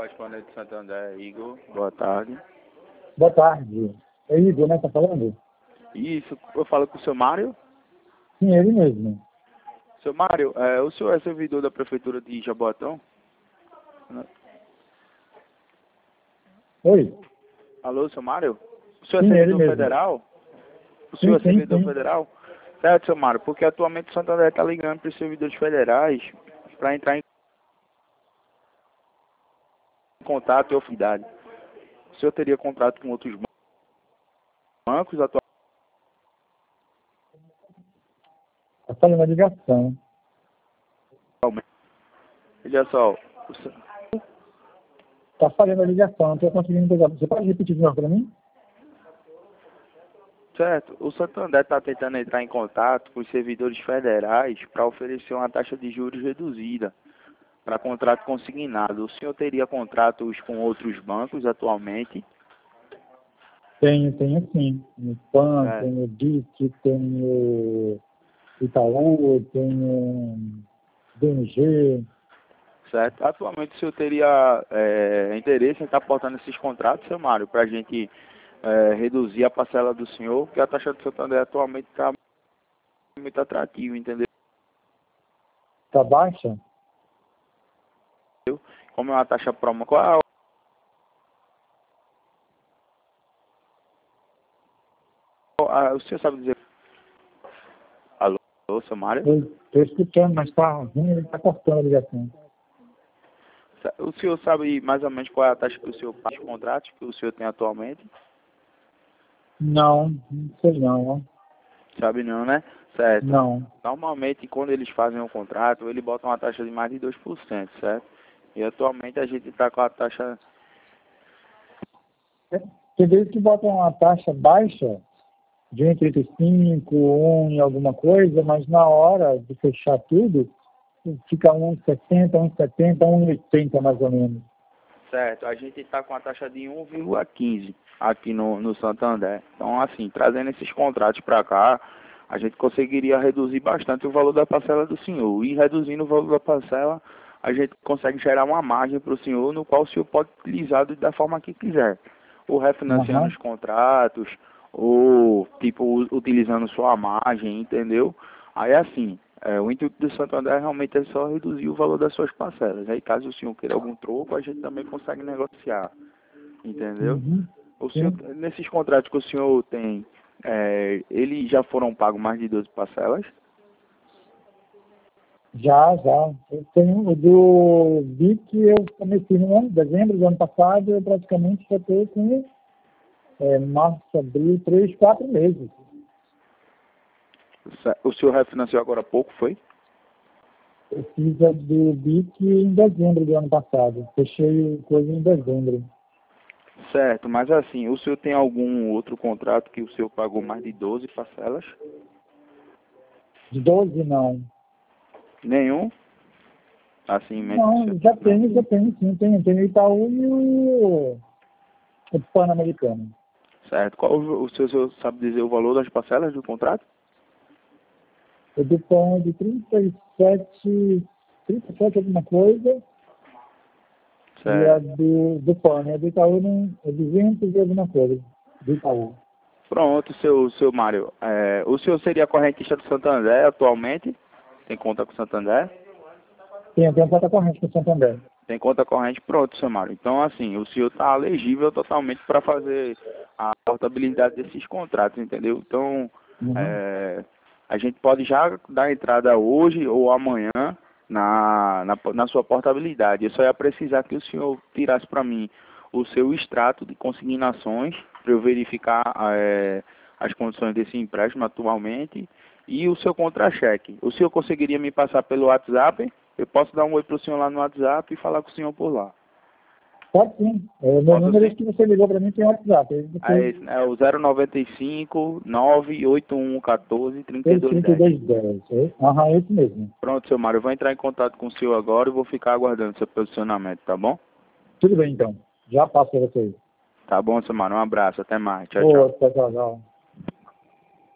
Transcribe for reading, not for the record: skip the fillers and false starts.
correspondente de Santander, Igor. Boa tarde. Boa tarde. É Igor, né? Tá falando? Isso, eu falo com o seu Mário. Sim, ele mesmo. Seu Mário, o senhor é servidor da Prefeitura de Jaboatão? Oi? Alô, seu Mário? O senhor é Sim, ele servidor mesmo. federal? O senhor é servidor Sim. federal? Certo, seu Mário, porque atualmente o Santander está ligando para os servidores federais para entrar em contato e oficialidade. O senhor teria contrato com outros bancos Tá falando a ligação. atualmente? Olha só, o senhor... Tá falhando a ligação, não tô conseguindo pegar. Você pode repetir de novo para mim? Certo, o Santander está tentando entrar em contato com os servidores federais para oferecer uma taxa de juros reduzida para contrato consignado. O senhor teria contratos com outros bancos atualmente? Tenho sim. Tenho PAN, Certo, tenho DIC, tenho Itaú, tenho BMG. certo. Atualmente o senhor teria interesse em estar portando esses contratos, seu Mário, para a gente reduzir a parcela do senhor, porque a taxa do Santander atualmente está muito atrativa, entendeu? Tá baixa? Como é uma taxa promo, qual o senhor sabe dizer? Alô, seu Mário? Eu tô escutando, mas tá ruim, ele tá cortando a ligação. O senhor sabe mais ou menos qual é a taxa que o senhor paga os contratos que o senhor tem atualmente? Não sei não, ó. Sabe não, né? Certo. Não. Normalmente, quando eles fazem um contrato, eles botam uma taxa de mais de 2%, certo? E atualmente a gente está com a taxa... Tem vezes que botam uma taxa baixa, de 1,35, 1 e alguma coisa, mas na hora de fechar tudo, fica 1,60, 1,70, 1,80 mais ou menos. Certo, a gente está com a taxa de 1,15 aqui no Santander. Então, assim, trazendo esses contratos para cá, a gente conseguiria reduzir bastante o valor da parcela do senhor. E reduzindo o valor da parcela, a gente consegue gerar uma margem para o senhor, no qual o senhor pode utilizar da forma que quiser. Ou refinanciando Aham. os contratos, ou, tipo, utilizando sua margem, entendeu? Aí, assim, o intuito do Santander realmente é só reduzir o valor das suas parcelas. Aí, caso o senhor queira algum troco, a gente também consegue negociar, entendeu? Uhum. O senhor, Sim. nesses contratos que o senhor tem, eles já foram pagos mais de 12 parcelas? Já. Eu tenho o do BIC, eu comecei no ano, dezembro do ano passado, eu praticamente já estou com março, abril, 3, 4 meses. O senhor refinanciou agora há pouco, foi? Eu fiz a do BIC em dezembro do ano passado. Fechei coisa em dezembro. Certo, mas assim, o senhor tem algum outro contrato que o senhor pagou mais de 12 parcelas? De 12 não. Nenhum? Assim, em mente que o senhor... Não, já Não? tenho sim. Tem o Itaú e o Pan-Americano. Certo. Qual o senhor sabe dizer o valor das parcelas do contrato? O do Pan é de 37 alguma coisa, e a Certo. do Pan, né? Do Itaú não, é 200 e alguma coisa, do Itaú. Pronto, seu Mário. O senhor seria correntista do Santander atualmente? Tem conta com o Santander? Tem conta corrente com o Santander. Tem conta corrente, pronto, seu Mário. Então, assim, o senhor está elegível totalmente para fazer a portabilidade desses contratos, entendeu? Então, Uhum. a gente pode já dar entrada hoje ou amanhã na sua portabilidade. Eu só ia precisar que o senhor tirasse para mim o seu extrato de consignações para eu verificar as condições desse empréstimo atualmente e o seu contra-cheque. O senhor conseguiria me passar pelo WhatsApp? Eu posso dar um oi para o senhor lá no WhatsApp e falar com o senhor por lá. Pode sim. Meu Posso número sim? é que você ligou para mim tem WhatsApp. Aí É, você esse, é o 095 981 14 fez 3210. 3210. Aham, esse mesmo. Pronto, seu Mário, eu vou entrar em contato com o senhor agora e vou ficar aguardando seu posicionamento, tá bom? Tudo bem então. Já passo para você. Tá bom, seu Mário, um abraço, até mais. Tchau, tchau. Boa, tchau.